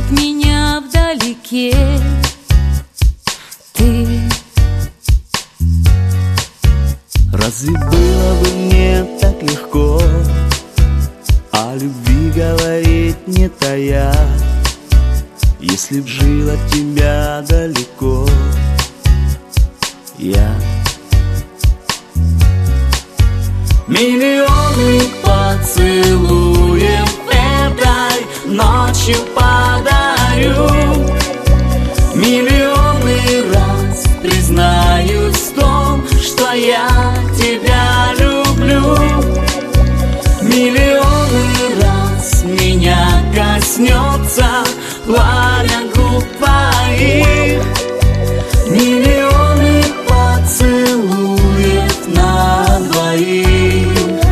от меня вдалеке. Ты. Разве было бы мне так легко о любви говорить не тая, если б жил от тебя далеко я? Миллионы поцелуев этой ночью подарю, миллионы раз признаюсь в том, что я тебя люблю. Миллионы раз меня коснется пламя губ твоих, миллионы поцелуев на двоих.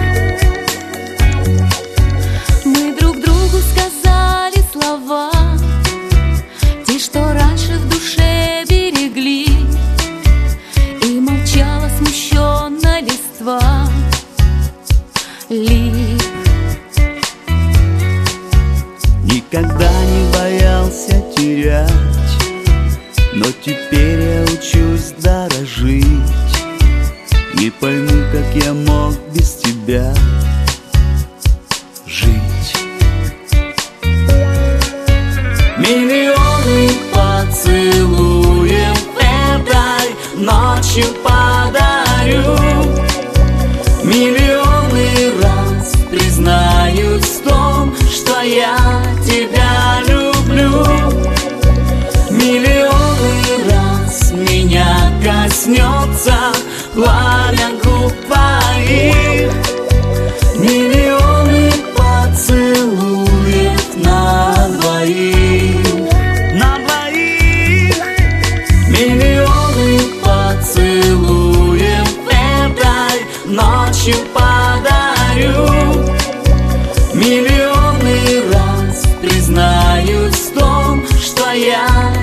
Мы друг другу сказали слова, те, что раньше в душе берегли, и молчала смущенно листва лип. Никогда не боялся терять, но теперь я учусь дорожить. Не пойму, как я мог без тебя жить. Миллионы поцелуев этой ночью подарю, миллионы раз признаюсь в том, что я тебя люблю. Миллионы раз меня коснется пламя губ твоих, миллионы поцелуев на двоих. На двоих. Миллионы поцелуев этой ночью подарю, миллионы раз признаюсь в том, что я